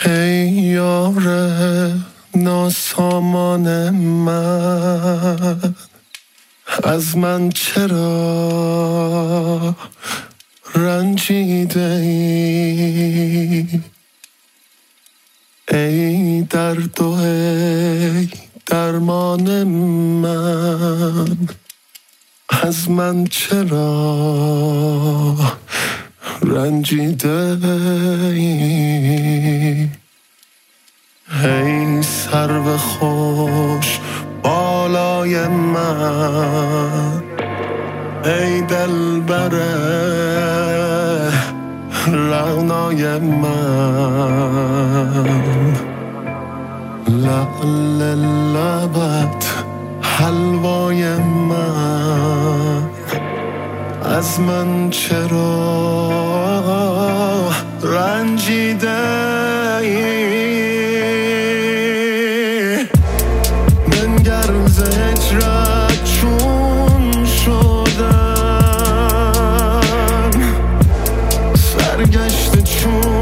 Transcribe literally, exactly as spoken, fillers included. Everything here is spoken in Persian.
ای یار ناسامان من، از من چرا رنجیده ای؟ ای درد و ای درمان من، از من چرا رنجیده ای؟ ای سرو خوش بالای من، ای دلبر رعنای من، لعل لبت حلوای من، از من چرا رنجیده ای؟ بنگر ز هجرت چون شدم، سرگشته چون